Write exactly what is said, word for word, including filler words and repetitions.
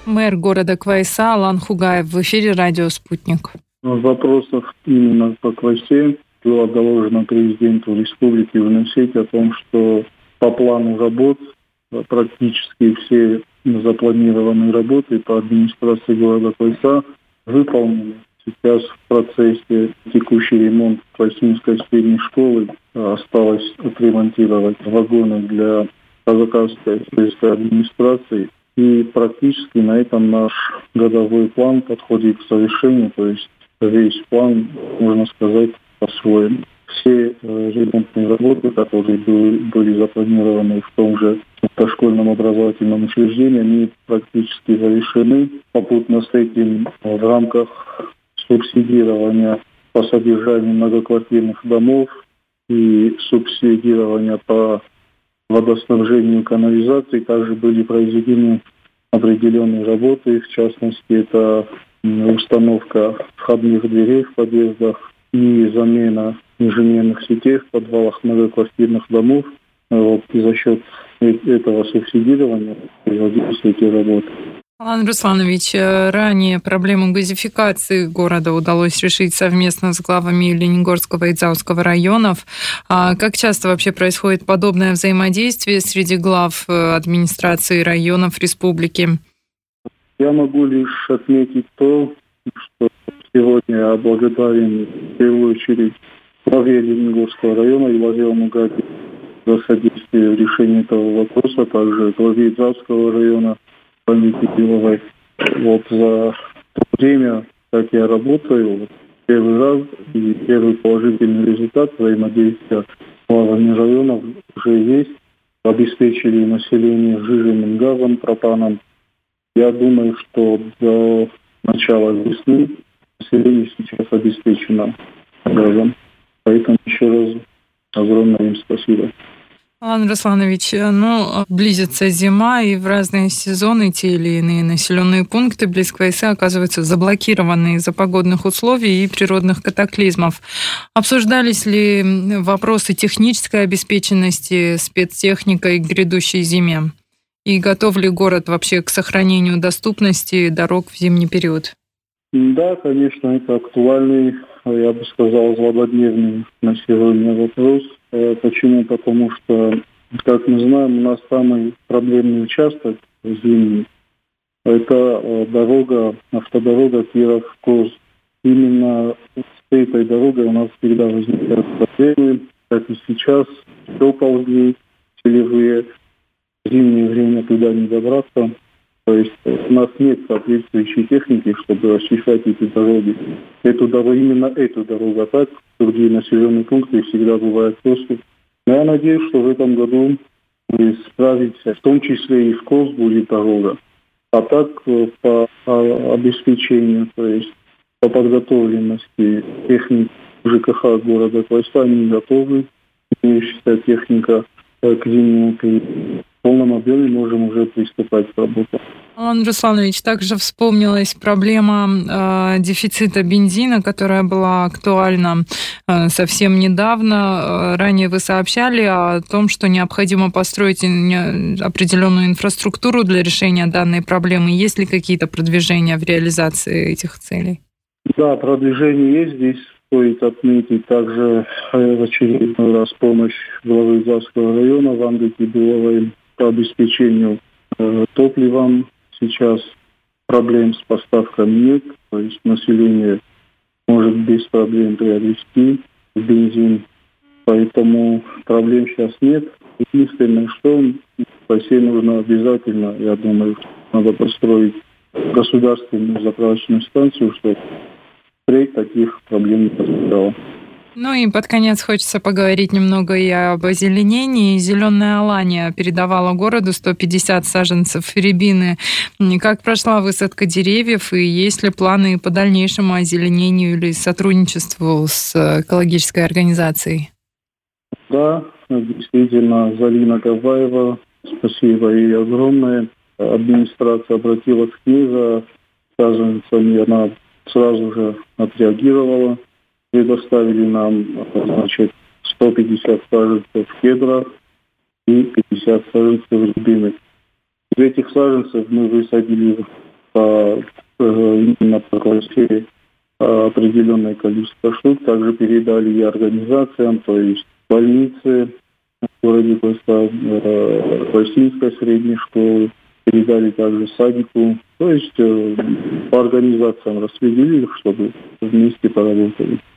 Мэр города Квайса Алан Хугаев в эфире «Радио Спутник». Вопросов именно по Квайсе было доложено президенту республики вносить о том, что по плану работ практически все запланированные работы по администрации города Квайса выполнены. Сейчас в процессе текущий ремонт Квайсинской средней школы. Осталось отремонтировать вагоны для казахстанской сельской администрации. И практически на этом наш годовой план подходит к совершению. То есть весь план, можно сказать, по-своему. Все э, ремонтные работы, которые были, были запланированы в том же дошкольном образовательном учреждении, они практически завершены. Попутно с этим в рамках субсидирования по содержанию многоквартирных домов и субсидирования по водоснабжению и канализации также были произведены определенные работы. В частности, это установка входных дверей в подъездах и замена инженерных сетей в подвалах многоквартирных домов. Вот, и за счет этого субсидирования производились эти работы. Алан Русланович, ранее проблему газификации города удалось решить совместно с главами Лениногорского и Дзауского районов. А как часто вообще происходит подобное взаимодействие среди глав администрации районов республики? Я могу лишь отметить то, что сегодня я благодарен в первую очередь главе Лениногорского района и главе Амугаби за содействие в решении этого вопроса, также главе Дзауского района Валерии Беловой. Вот за то время, как я работаю, вот, первый раз и первый положительный результат взаимодействия с главами районов уже есть. Обеспечили население сжиженным газом, пропаном. Я думаю, что до начала весны население сейчас обеспечено газом. Поэтому еще раз огромное им спасибо. Алан Русланович, ну, близится зима, и в разные сезоны те или иные населенные пункты близ Квайсы оказываются заблокированы из-за погодных условий и природных катаклизмов. Обсуждались ли вопросы технической обеспеченности спецтехникой к грядущей зиме? И готов ли город вообще к сохранению доступности дорог в зимний период? Да, конечно, это актуальный, я бы сказал, злободневный на сегодня вопрос. Почему? Потому что, как мы знаем, у нас самый проблемный участок зимний – это дорога, автодорога Киров-Коз. Именно с этой дорогой у нас всегда возникают проблемы, как и сейчас, все ползли, селевые, в зимнее время туда не добраться. То есть у нас нет соответствующей техники, чтобы осуществлять эти дороги. Эту дорогу, именно эту дорогу, а так в другие населенные пункты всегда бывает доступ. Но я надеюсь, что в этом году мы справимся, в том числе и в Коз будет дорога. А так по обеспечению, то есть по подготовленности техники ЖКХ города Квайса они готовы. Имеющаяся техника к зимнему периоду. В полном объеме можем уже приступать к работе. Алан Русланович, также вспомнилась проблема э, дефицита бензина, которая была актуальна э, совсем недавно. Э, ранее вы сообщали о том, что необходимо построить определенную инфраструктуру для решения данной проблемы. Есть ли какие-то продвижения в реализации этих целей? Да, продвижение есть. Здесь стоит отметить также в очередной раз помощь главы Дзауского района Ванды Кибиловой по обеспечению э, топливом. Сейчас проблем с поставками нет, то есть население может без проблем приобрести бензин, поэтому проблем сейчас нет. Единственное, что в России нужно обязательно, я думаю, надо построить государственную заправочную станцию, чтобы впредь таких проблем не возникало. Ну и под конец хочется поговорить немного и об озеленении. Зеленая Алания передавала городу сто пятьдесят саженцев рябины. Как прошла высадка деревьев и есть ли планы по дальнейшему озеленению или сотрудничеству с экологической организацией? Да, действительно, Залина Габаева, спасибо ей огромное. Администрация обратилась к ней за саженцами, она сразу же отреагировала. Предоставили нам, значит, сто пятьдесят саженцев кедра и пятьдесят саженцев рябины. Из этих саженцев мы высадили по, именно по Квайсе определенное количество штук. Также передали и организациям, то есть больницы в городе Квайса, Квайсинской средней школы, передали также садику. То есть по организациям распределили, чтобы вместе поработали.